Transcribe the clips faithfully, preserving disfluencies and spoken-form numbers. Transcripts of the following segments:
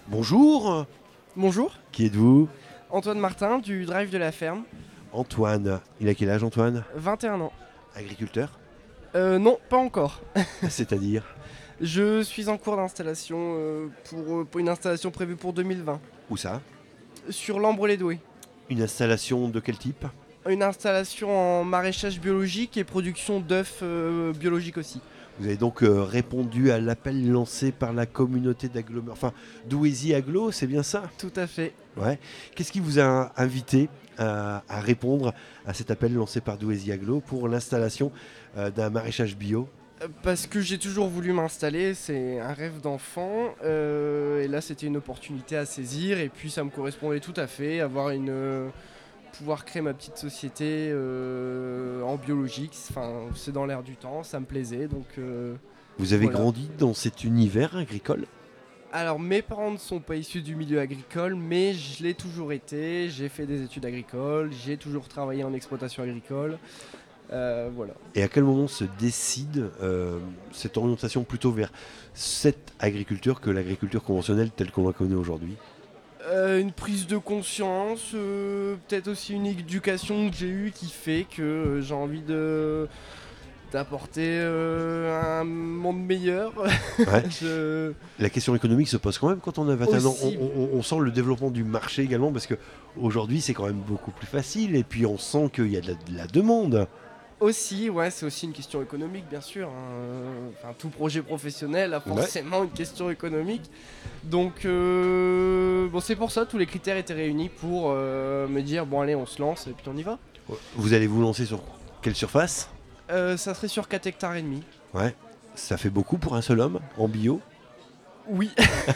Bonjour, Bonjour, qui êtes-vous? Antoine Martin du Drive de la Ferme, Antoine. Il a quel âge, Antoine? vingt et un ans. Agriculteur? Euh, non, pas encore. C'est-à-dire? Je suis en cours d'installation euh, pour, euh, pour une installation prévue pour deux mille vingt Où ça? sur l'Ambre-les-Doués. Une installation de quel type? Une installation en maraîchage biologique et production d'œufs euh, biologiques aussi. Vous avez donc euh, répondu à l'appel lancé par la communauté d'agglomération, enfin Douaisis Agglo, c'est bien ça? Tout à fait. Ouais. Qu'est-ce qui vous a invité à, à répondre à cet appel lancé par Douaisis Agglo pour l'installation euh, d'un maraîchage bio? Euh, Parce que j'ai toujours voulu m'installer, c'est un rêve d'enfant. euh, et là, c'était une opportunité à saisir. Et puis, ça me correspondait tout à fait. Avoir une. euh, pouvoir créer ma petite société euh, en biologique. Enfin, c'est dans l'air du temps, ça me plaisait. Donc. euh, Vous avez Voilà. grandi dans cet univers agricole? Alors, mes parents ne sont pas issus du milieu agricole, mais je l'ai toujours été. J'ai fait des études agricoles, j'ai toujours travaillé en exploitation agricole. Euh, voilà. Et à quel moment se décide euh, cette orientation plutôt vers cette agriculture que l'agriculture conventionnelle telle qu'on la connaît aujourd'hui? Euh, une prise de conscience, euh, peut-être aussi une éducation que j'ai eue qui fait que euh, j'ai envie de d'apporter euh, un monde meilleur. Ouais. Je- La question économique se pose quand même quand on a vingt et un ans. Aussi. On, on- on sent le développement du marché également parce que aujourd'hui c'est quand même beaucoup plus facile et puis on sent qu'il y a de la, de la demande. Aussi, ouais, c'est aussi une question économique, bien sûr. hein. Enfin, tout projet professionnel a Ouais. forcément une question économique. Donc, euh, bon, c'est pour ça, tous les critères étaient réunis pour euh, me dire, bon, allez, on se lance et puis on y va. Vous allez vous lancer sur quelle surface? Euh, ça serait sur quatre hectares et demi. Ouais. Ça fait beaucoup pour un seul homme en bio. Oui.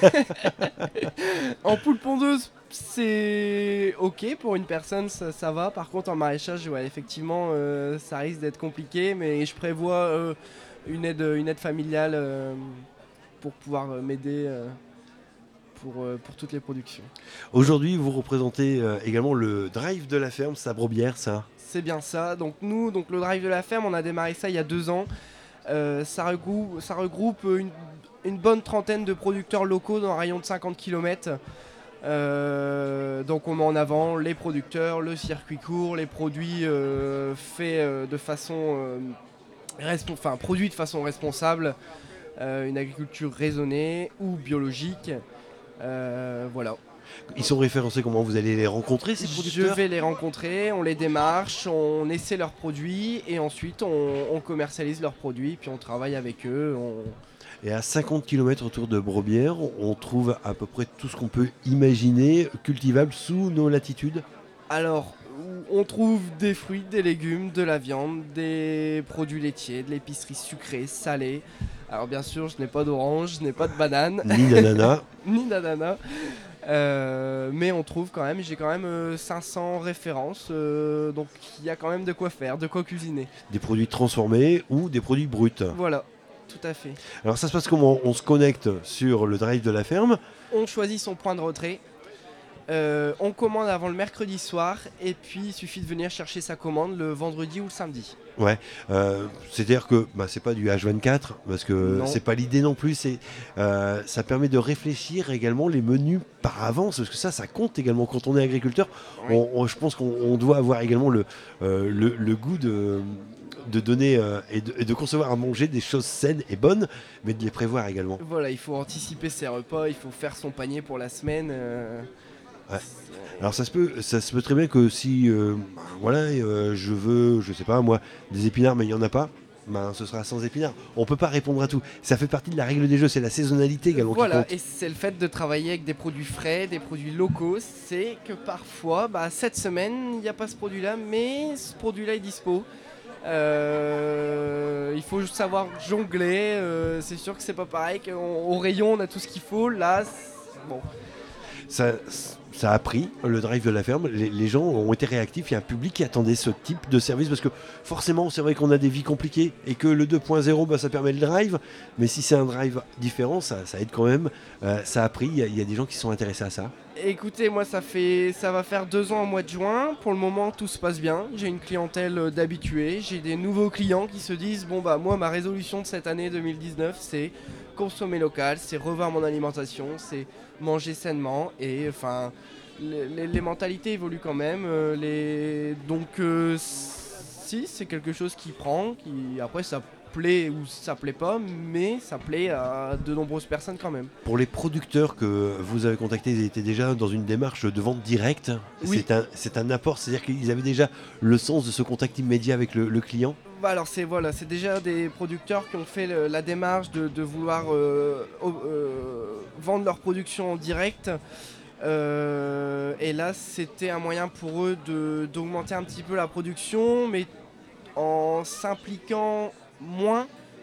En poule pondeuse, c'est ok pour une personne, ça, ça va. Par contre, en maraîchage, ouais, effectivement, euh, ça risque d'être compliqué, mais je prévois euh, une aide, une aide familiale euh, pour pouvoir euh, m'aider euh, pour, euh, pour toutes les productions. Aujourd'hui vous représentez euh, également le drive de la ferme, sa brobière ça. C'est bien ça. Donc nous, donc le drive de la ferme, on a démarré ça il y a deux ans. Euh, ça regroupe, ça regroupe une, une bonne trentaine de producteurs locaux dans un rayon de cinquante kilomètres. Euh, donc on met en avant les producteurs, le circuit court, les produits euh, faits euh, de façon euh, respo- enfin produits de façon responsable, euh, une agriculture raisonnée ou biologique. Euh, voilà. Ils sont référencés comment? Vous allez les rencontrer ces Je producteurs? vais les rencontrer, on les démarche, on essaie leurs produits et ensuite on, on commercialise leurs produits, puis on travaille avec eux. on- Et à cinquante kilomètres autour de Brobière, on trouve à peu près tout ce qu'on peut imaginer cultivable sous nos latitudes. Alors, on trouve des fruits, des légumes, de la viande, des produits laitiers, de l'épicerie sucrée, salée. Alors bien sûr, je n'ai pas d'orange, je n'ai pas de banane, Ni d'ananas. ni d'ananas. Euh, mais on trouve quand même, j'ai quand même euh, cinq cents références, euh, donc il y a quand même de quoi faire, de quoi cuisiner. Des produits transformés ou des produits bruts. Voilà, tout à fait. Alors ça se passe comment? On se connecte sur le drive de la ferme. On choisit son point de retrait, euh, on commande avant le mercredi soir, et puis il suffit de venir chercher sa commande le vendredi ou le samedi. Ouais. Euh, C'est-à-dire que bah, c'est pas du H vingt-quatre parce que Non. c'est pas l'idée non plus. C'est euh, ça permet de réfléchir également les menus par avance parce que ça, ça compte également quand on est agriculteur. Oui. On- on- je pense qu'on on doit avoir également le euh, le, le goût de de donner euh, et, de, et de concevoir à manger des choses saines et bonnes, mais de les prévoir également. Voilà, il faut anticiper ses repas, il faut faire son panier pour la semaine. euh, Ouais. c'est- Alors ça se peut, ça se peut très bien que si euh, bah, voilà, euh, je veux, je sais pas moi, des épinards, mais il y en a pas, ben ce sera sans épinards. On peut pas répondre à tout. Ça fait partie de la règle des jeux, c'est la saisonnalité également qui Voilà, compte. et c'est le fait de travailler avec des produits frais, des produits locaux, c'est que parfois, bah, cette semaine, il n'y a pas ce produit-là, mais ce produit-là est dispo. Euh, il faut juste savoir jongler, euh, c'est sûr que c'est pas pareil, qu'au au rayon on a tout ce qu'il faut, là, c'est- bon. Ça, ça a pris le drive de la ferme. Les, les gens ont été réactifs. Il y a un public qui attendait ce type de service parce que forcément, c'est vrai qu'on a des vies compliquées et que le deux point zéro, bah, ça permet le drive. Mais si c'est un drive différent, ça, ça aide quand même. Euh, ça a pris. Il y, a- il y a des gens qui sont intéressés à ça. Écoutez, moi ça fait ça va faire deux ans au mois de juin. Pour le moment tout se passe bien. J'ai une clientèle euh, d'habitués. J'ai des nouveaux clients qui se disent bon bah moi ma résolution de cette année deux mille dix-neuf c'est consommer local, c'est revoir mon alimentation, c'est manger sainement et enfin les, les- les mentalités évoluent quand même. euh, les... Donc euh, si c'est quelque chose qui prend, qui après ça plaît ou ça plaît pas, mais ça plaît à de nombreuses personnes quand même. Pour les producteurs que vous avez contactés, ils étaient déjà dans une démarche de vente directe. Oui. C'est un, c'est un apport, c'est-à-dire qu'ils avaient déjà le sens de ce contact immédiat avec le, le client. Bah alors c'est voilà, c'est déjà des producteurs qui ont fait le- la démarche de, de vouloir euh, au- euh, vendre leur production en direct. Euh, et là, c'était un moyen pour eux de- d'augmenter un petit peu la production, mais en s'impliquant moins.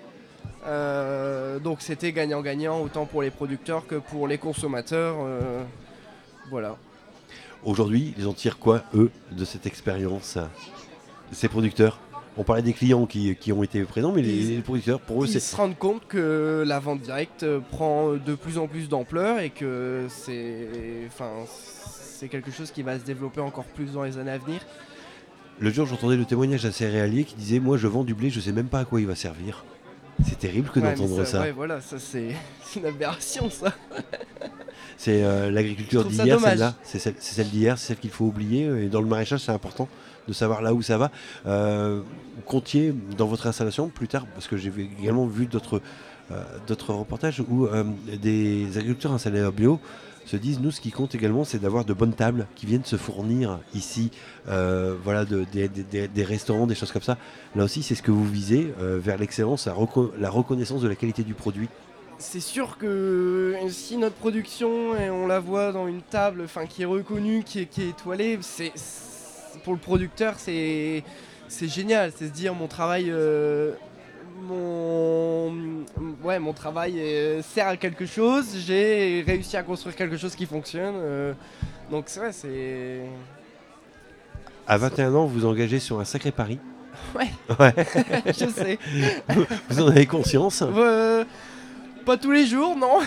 Euh, donc c'était gagnant-gagnant autant pour les producteurs que pour les consommateurs. euh, voilà. Aujourd'hui, ils en tirent quoi, eux, de cette expérience, ces producteurs? On parlait des clients qui, qui ont été présents, mais les, Ils- les producteurs, pour eux, Ils c'est... se rendent compte que la vente directe euh, prend de plus en plus d'ampleur et que c'est, enfin, c'est quelque chose qui va se développer encore plus dans les années à venir. Le jour, j'entendais le témoignage d'un céréalier qui disait « Moi, je vends du blé, je sais même pas à quoi il va servir. » C'est terrible que Ouais, mais d'entendre ça. Ouais, voilà, ça c'est c'est une aberration ça. C'est euh, l'agriculture Je trouve ça d'hier, dommage. celle-là. C'est celle, c'est celle d'hier, c'est celle qu'il faut oublier. Et dans le maraîchage, c'est important de savoir là où ça va. Euh, vous comptiez dans votre installation plus tard, parce que j'ai vu- également vu d'autres euh, d'autres reportages où euh, des agriculteurs installés en bio se disent, nous, ce qui compte également, c'est d'avoir de bonnes tables qui viennent se fournir ici, euh, voilà, de- des- des- des- des restaurants, des choses comme ça. Là aussi, c'est ce que vous visez, euh, vers l'excellence, la, reco- la reconnaissance de la qualité du produit. C'est sûr que si notre production, et on la voit dans une table, enfin qui est reconnue, qui est, qui est étoilée, c'est c'est- pour le producteur c'est c'est génial. C'est se dire mon travail, euh, mon ouais mon travail euh, sert à quelque chose. J'ai réussi à construire quelque chose qui fonctionne. euh, donc c'est vrai, c'est À vingt et un ans, vous vous engagez sur un sacré pari. ouais, Ouais. je sais. Vous en avez conscience? Euh, pas tous les jours, non.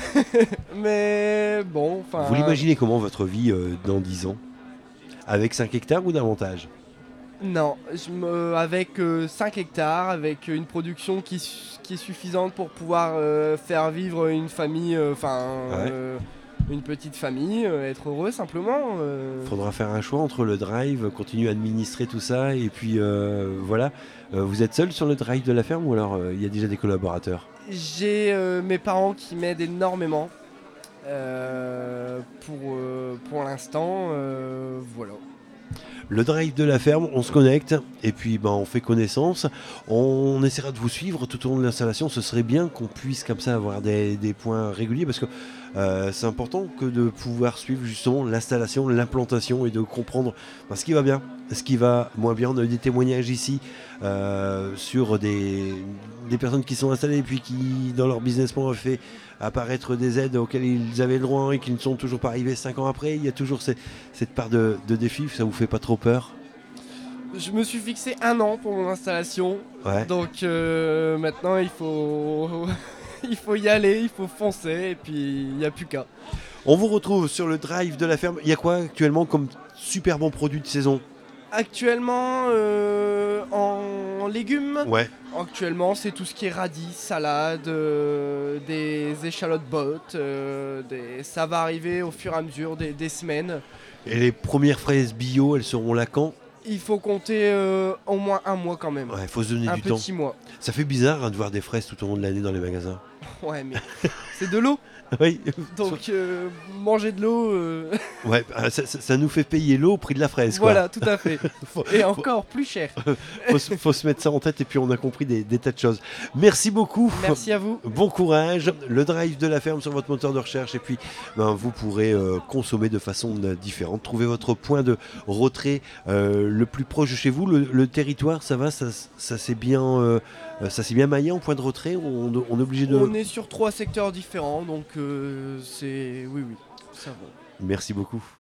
Mais bon, enfin. Vous l'imaginez comment votre vie euh, dans dix ans? Avec cinq hectares ou davantage? Non, je me, avec euh, cinq hectares, avec une production qui, su- qui est suffisante pour pouvoir euh, faire vivre une famille, euh, enfin Ouais. euh, une petite famille, euh, être heureux simplement. euh. Faudra faire un choix entre le drive, continuer à administrer tout ça, et puis euh, voilà. Euh, vous êtes seul sur le drive de la ferme ou alors euh, il y a déjà des collaborateurs? J'ai euh, mes parents qui m'aident énormément euh, pour, euh, pour l'instant. euh, voilà. Le drive de la ferme, on se connecte et puis ben, on fait connaissance. On essaiera de vous suivre tout au long de l'installation. Ce serait bien qu'on puisse comme ça avoir des, des points réguliers parce que euh, c'est important que de pouvoir suivre justement l'installation, l'implantation et de comprendre ben, ce qui va bien, ce qui va moins bien. On a eu des témoignages ici euh, sur des, des personnes qui sont installées et puis qui dans leur business plan ont fait apparaître des aides auxquelles ils avaient le droit et qui ne sont toujours pas arrivées cinq ans après. Il y a toujours ces- cette part de, de défi. Ça vous fait pas trop peur? Je me suis fixé un an pour mon installation, Ouais. donc euh, maintenant il faut il faut y aller, il faut foncer et puis il n'y a plus qu'à. On vous retrouve sur le drive de la ferme. Il y a quoi actuellement comme super bon produit de saison? Actuellement euh, en légumes, Ouais. actuellement c'est tout ce qui est radis, salade, euh, des échalotes bottes, euh, des... ça va arriver au fur et à mesure des, des semaines. Et les premières fraises bio, elles seront là quand? Il faut compter euh, au moins un mois quand même, Ouais, faut se donner un du temps. petit mois. Ça fait bizarre hein, de voir des fraises tout au long de l'année dans les magasins. Ouais mais c'est de l'eau, Oui. donc euh, manger de l'eau, euh, Ouais, ah, ça, ça- ça nous fait payer l'eau au prix de la fraise. Quoi. voilà tout à fait. Faut, Et encore plus cher. faut se- faut se mettre ça en tête et puis on a compris des, des tas de choses. Merci beaucoup. Merci à vous. Bon courage, le drive de la ferme sur votre moteur de recherche et puis ben, vous pourrez euh, consommer de façon euh, différente. Trouvez votre point de retrait euh, le plus proche de chez vous. Le, le territoire, ça va, ça, ça s'est bien, euh, ça s'est bien maillé en point de retrait. On, on est obligé de. On est sur trois secteurs différents, donc euh, c'est... Oui, oui, ça va. Merci beaucoup.